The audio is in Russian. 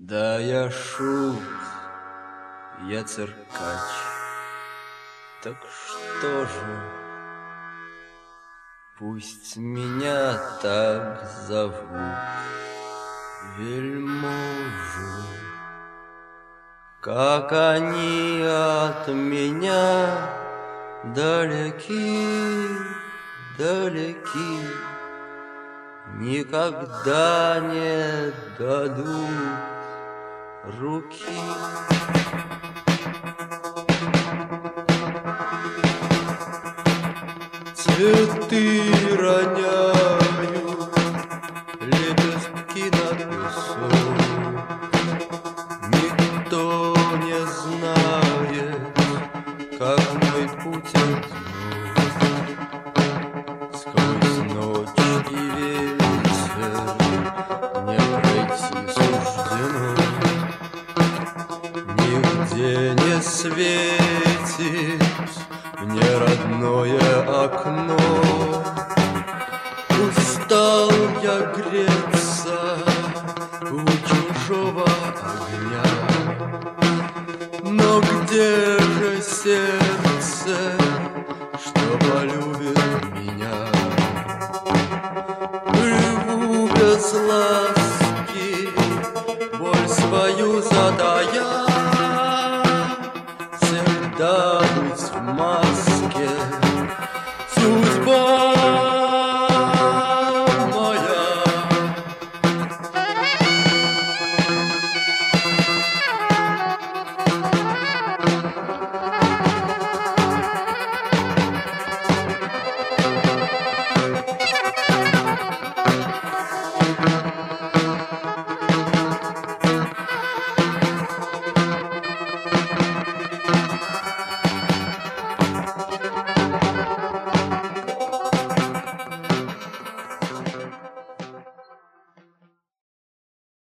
Да, я шут, я циркач. Так что же, пусть меня так зовут, вельможи. Как они от меня далеки, далеки, никогда не дадут руки. Цветы роняют лепестки над песок. Никто не знает, как мой путь одинок. Сквозь ночь и ветер не пройти суждено. Нигде не светит мне родное окно. Устал я греться у чужого огня, но где